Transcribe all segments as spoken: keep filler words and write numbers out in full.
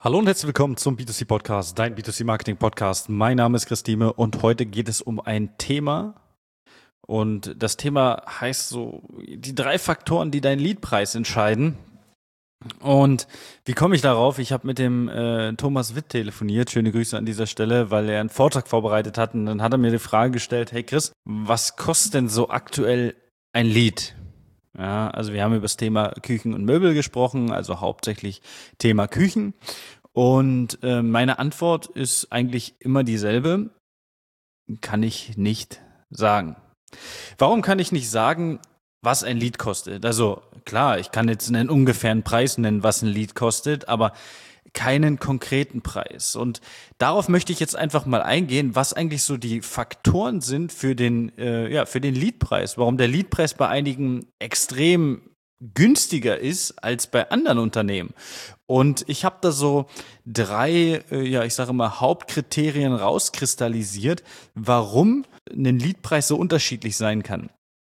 Hallo und herzlich willkommen zum B zwei C Podcast, dein B zwei C Marketing Podcast. Mein Name ist Christine und heute geht es um ein Thema und das Thema heißt so die drei Faktoren, die deinen Leadpreis entscheiden. Und wie komme ich darauf? Ich habe mit dem äh, Thomas Witt telefoniert, schöne Grüße an dieser Stelle, weil er einen Vortrag vorbereitet hat und dann hat er mir die Frage gestellt, hey Chris, was kostet denn so aktuell ein Lead? Ja, also wir haben über das Thema Küchen und Möbel gesprochen, also hauptsächlich Thema Küchen. Und äh, meine Antwort ist eigentlich immer dieselbe, kann ich nicht sagen. Warum kann ich nicht sagen, was ein Lied kostet? Also klar, ich kann jetzt einen ungefähren Preis nennen, was ein Lied kostet, aber keinen konkreten Preis. Und darauf möchte ich jetzt einfach mal eingehen, was eigentlich so die Faktoren sind für den, äh, ja, für den Leadpreis. Warum der Leadpreis bei einigen extrem günstiger ist als bei anderen Unternehmen. Und ich habe da so drei, äh, ja, ich sage mal, Hauptkriterien rauskristallisiert, warum ein Leadpreis so unterschiedlich sein kann.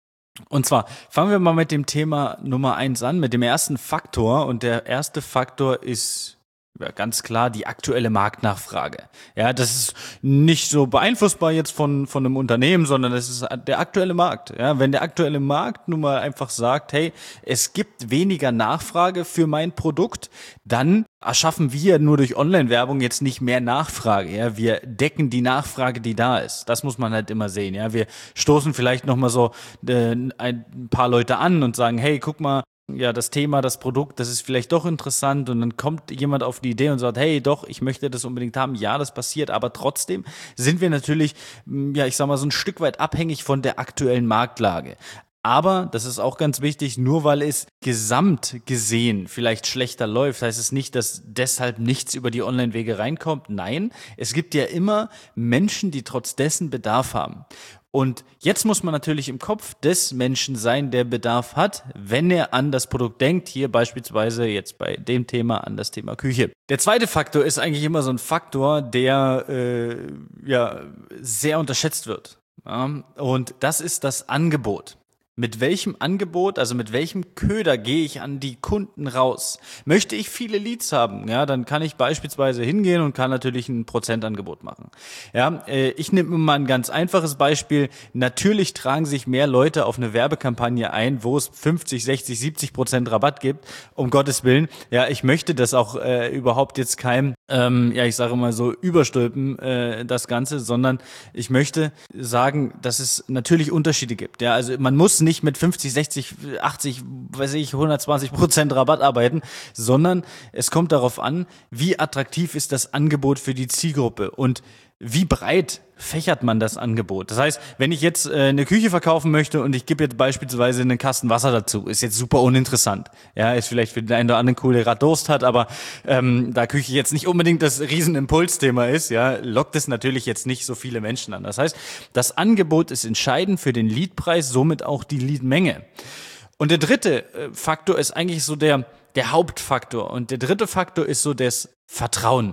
Und zwar fangen wir mal mit dem Thema Nummer eins an, mit dem ersten Faktor. Und der erste Faktor ist ja, ganz klar die aktuelle Marktnachfrage. Ja, das ist nicht so beeinflussbar jetzt von von einem Unternehmen, sondern das ist der aktuelle Markt. Ja, wenn der aktuelle Markt nun mal einfach sagt, hey, es gibt weniger Nachfrage für mein Produkt, dann erschaffen wir nur durch Online-Werbung jetzt nicht mehr Nachfrage. Ja, wir decken die Nachfrage, die da ist. Das muss man halt immer sehen. Ja, wir stoßen vielleicht noch mal so äh, ein paar Leute an und sagen, hey, guck mal, ja, das Thema, das Produkt, das ist vielleicht doch interessant und dann kommt jemand auf die Idee und sagt, hey, doch, ich möchte das unbedingt haben. Ja, das passiert, aber trotzdem sind wir natürlich, ja, ich sag mal, so ein Stück weit abhängig von der aktuellen Marktlage. Aber, das ist auch ganz wichtig, nur weil es gesamt gesehen vielleicht schlechter läuft, heißt es nicht, dass deshalb nichts über die Online-Wege reinkommt. Nein, es gibt ja immer Menschen, die trotz dessen Bedarf haben. Und jetzt muss man natürlich im Kopf des Menschen sein, der Bedarf hat, wenn er an das Produkt denkt, hier beispielsweise jetzt bei dem Thema an das Thema Küche. Der zweite Faktor ist eigentlich immer so ein Faktor, der äh, ja sehr unterschätzt wird. Ja? Und das ist das Angebot. Mit welchem Angebot, also mit welchem Köder gehe ich an die Kunden raus? Möchte ich viele Leads haben, ja, dann kann ich beispielsweise hingehen und kann natürlich ein Prozentangebot machen. Ja, äh, ich nehme mal ein ganz einfaches Beispiel. Natürlich tragen sich mehr Leute auf eine Werbekampagne ein, wo es fünfzig, sechzig, siebzig Prozent Rabatt gibt, um Gottes Willen. Ja, ich möchte das auch äh, überhaupt jetzt keinem, ähm, ja, ich sage mal so, überstülpen, äh, das Ganze, sondern ich möchte sagen, dass es natürlich Unterschiede gibt. Ja, also man muss nicht nicht mit fünfzig, sechzig, achtzig, weiß ich, hundertzwanzig Prozent Rabatt arbeiten, sondern es kommt darauf an, wie attraktiv ist das Angebot für die Zielgruppe und wie breit fächert man das Angebot. Das heißt, wenn ich jetzt äh, eine Küche verkaufen möchte und ich gebe jetzt beispielsweise einen Kasten Wasser dazu, ist jetzt super uninteressant. Ja, ist vielleicht für den einen oder anderen cool, der gerade Durst hat, aber ähm, da Küche jetzt nicht unbedingt das Riesenimpulsthema ist, ja, lockt es natürlich jetzt nicht so viele Menschen an. Das heißt, das Angebot ist entscheidend für den Leadpreis, somit auch die Leadmenge. Und der dritte äh, Faktor ist eigentlich so der, der Hauptfaktor. Und der dritte Faktor ist so das Vertrauen.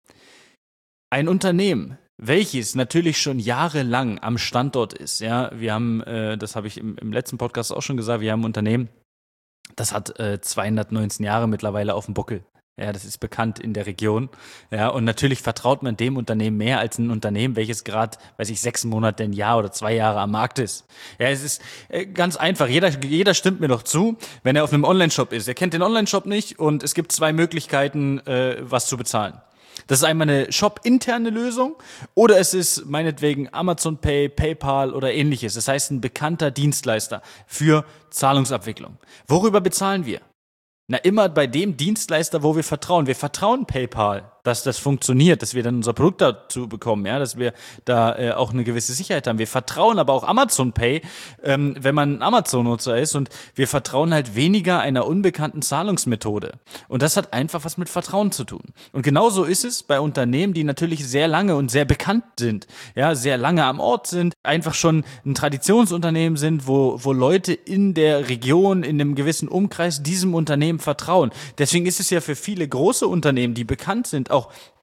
Ein Unternehmen, welches natürlich schon jahrelang am Standort ist, ja, wir haben, äh, das habe ich im, im letzten Podcast auch schon gesagt, wir haben ein Unternehmen, das hat äh, zweihundertneunzehn Jahre mittlerweile auf dem Buckel. Ja, das ist bekannt in der Region. Ja, und natürlich vertraut man dem Unternehmen mehr als ein Unternehmen, welches gerade, weiß ich, sechs Monate, ein Jahr oder zwei Jahre am Markt ist. Ja, es ist äh, ganz einfach. Jeder, jeder stimmt mir doch zu, wenn er auf einem Online-Shop ist. Er kennt den Online-Shop nicht und es gibt zwei Möglichkeiten, äh, was zu bezahlen. Das ist einmal eine shop-interne Lösung oder es ist meinetwegen Amazon Pay, PayPal oder ähnliches. Das heißt, ein bekannter Dienstleister für Zahlungsabwicklung. Worüber bezahlen wir? Na, immer bei dem Dienstleister, wo wir vertrauen. Wir vertrauen PayPal, dass das funktioniert, dass wir dann unser Produkt dazu bekommen, ja, dass wir da äh, auch eine gewisse Sicherheit haben. Wir vertrauen aber auch Amazon Pay, ähm, wenn man ein Amazon-Nutzer ist, und wir vertrauen halt weniger einer unbekannten Zahlungsmethode. Und das hat einfach was mit Vertrauen zu tun. Und genauso ist es bei Unternehmen, die natürlich sehr lange und sehr bekannt sind, ja, sehr lange am Ort sind, einfach schon ein Traditionsunternehmen sind, wo, wo Leute in der Region, in einem gewissen Umkreis diesem Unternehmen vertrauen. Deswegen ist es ja für viele große Unternehmen, die bekannt sind, auch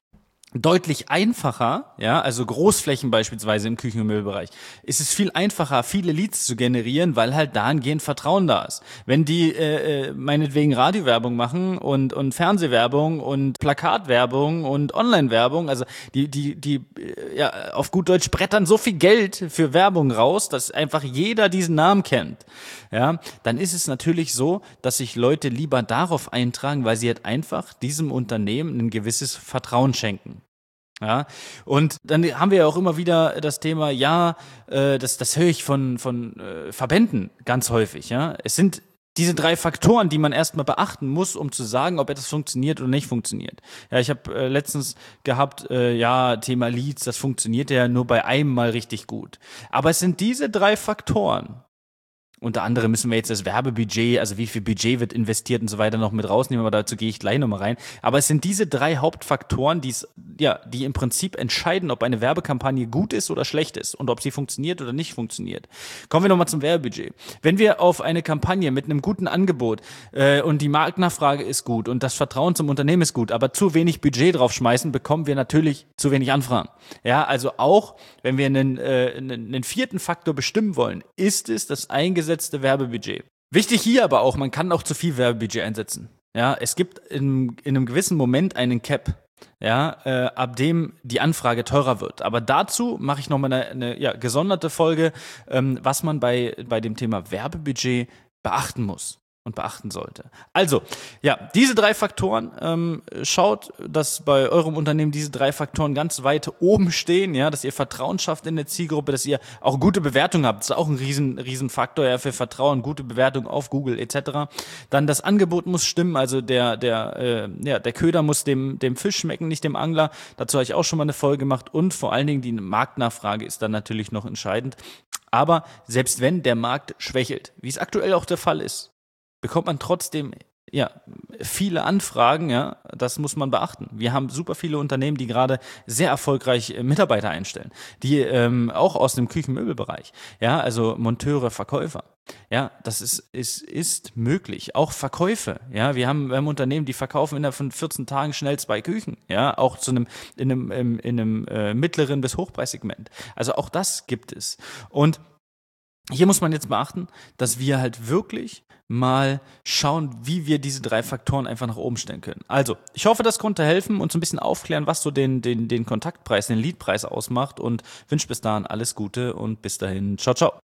deutlich einfacher, ja, also Großflächen beispielsweise im Küchen- und Möbelbereich, ist es viel einfacher, viele Leads zu generieren, weil halt dahingehend Vertrauen da ist. Wenn die äh, meinetwegen Radiowerbung machen und und Fernsehwerbung und Plakatwerbung und Online-Werbung, also die die die äh, ja auf gut Deutsch brettern so viel Geld für Werbung raus, dass einfach jeder diesen Namen kennt, ja, dann ist es natürlich so, dass sich Leute lieber darauf eintragen, weil sie halt einfach diesem Unternehmen ein gewisses Vertrauen schenken. Ja, und dann haben wir ja auch immer wieder das Thema, ja, äh, das, das höre ich von, von äh, Verbänden ganz häufig, ja. Es sind diese drei Faktoren, die man erstmal beachten muss, um zu sagen, ob etwas funktioniert oder nicht funktioniert. Ja, ich habe äh, letztens gehabt, äh, ja, Thema Leads, das funktioniert ja nur bei einem Mal richtig gut. Aber es sind diese drei Faktoren. Unter anderem müssen wir jetzt das Werbebudget, also wie viel Budget wird investiert und so weiter noch mit rausnehmen, aber dazu gehe ich gleich nochmal rein. Aber es sind diese drei Hauptfaktoren, die es, ja, die im Prinzip entscheiden, ob eine Werbekampagne gut ist oder schlecht ist und ob sie funktioniert oder nicht funktioniert. Kommen wir nochmal zum Werbebudget. Wenn wir auf eine Kampagne mit einem guten Angebot äh, und die Marktnachfrage ist gut und das Vertrauen zum Unternehmen ist gut, aber zu wenig Budget draufschmeißen, bekommen wir natürlich zu wenig Anfragen. Ja, also auch, wenn wir einen, äh, einen, einen vierten Faktor bestimmen wollen, ist es das eingesetzte Werbebudget. Wichtig hier aber auch, man kann auch zu viel Werbebudget einsetzen. Ja, es gibt in, in einem gewissen Moment einen Cap, ja, äh, ab dem die Anfrage teurer wird. Aber dazu mache ich nochmal eine, eine ja, gesonderte Folge, ähm, was man bei, bei dem Thema Werbebudget beachten muss und beachten sollte. Also, ja, diese drei Faktoren, ähm, schaut, dass bei eurem Unternehmen diese drei Faktoren ganz weit oben stehen, ja, dass ihr Vertrauen schafft in der Zielgruppe, dass ihr auch gute Bewertungen habt. Das ist auch ein riesen, riesen Faktor, ja, für Vertrauen, gute Bewertung auf Google et cetera. Dann das Angebot muss stimmen, also der, der, äh, ja, der Köder muss dem, dem Fisch schmecken, nicht dem Angler. Dazu habe ich auch schon mal eine Folge gemacht und vor allen Dingen die Marktnachfrage ist dann natürlich noch entscheidend. Aber selbst wenn der Markt schwächelt, wie es aktuell auch der Fall ist, bekommt man trotzdem ja viele Anfragen, ja, das muss man beachten. Wir haben super viele Unternehmen, die gerade sehr erfolgreich Mitarbeiter einstellen, die ähm, auch aus dem Küchenmöbelbereich, ja, also Monteure, Verkäufer. Ja, das ist, ist, ist möglich. Auch Verkäufe. Ja, wir haben, wir haben Unternehmen, die verkaufen innerhalb von vierzehn Tagen schnell zwei Küchen. Ja, auch zu einem, in einem, in einem äh, mittleren bis Hochpreissegment. Also auch das gibt es. Und hier muss man jetzt beachten, dass wir halt wirklich mal schauen, wie wir diese drei Faktoren einfach nach oben stellen können. Also, ich hoffe, das konnte helfen und so ein bisschen aufklären, was so den, den, den Kontaktpreis, den Leadpreis ausmacht und wünsche bis dahin alles Gute und bis dahin, ciao, ciao.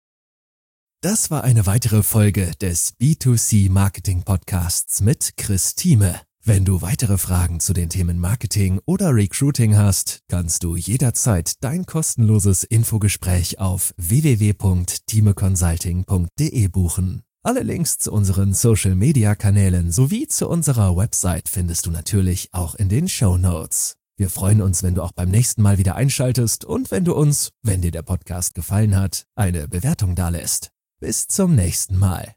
Das war eine weitere Folge des B zwei C Marketing Podcasts mit Chris Thieme. Wenn du weitere Fragen zu den Themen Marketing oder Recruiting hast, kannst du jederzeit dein kostenloses Infogespräch auf w w w punkt thieme consulting punkt d e buchen. Alle Links zu unseren Social-Media-Kanälen sowie zu unserer Website findest du natürlich auch in den Shownotes. Wir freuen uns, wenn du auch beim nächsten Mal wieder einschaltest und wenn du uns, wenn dir der Podcast gefallen hat, eine Bewertung dalässt. Bis zum nächsten Mal.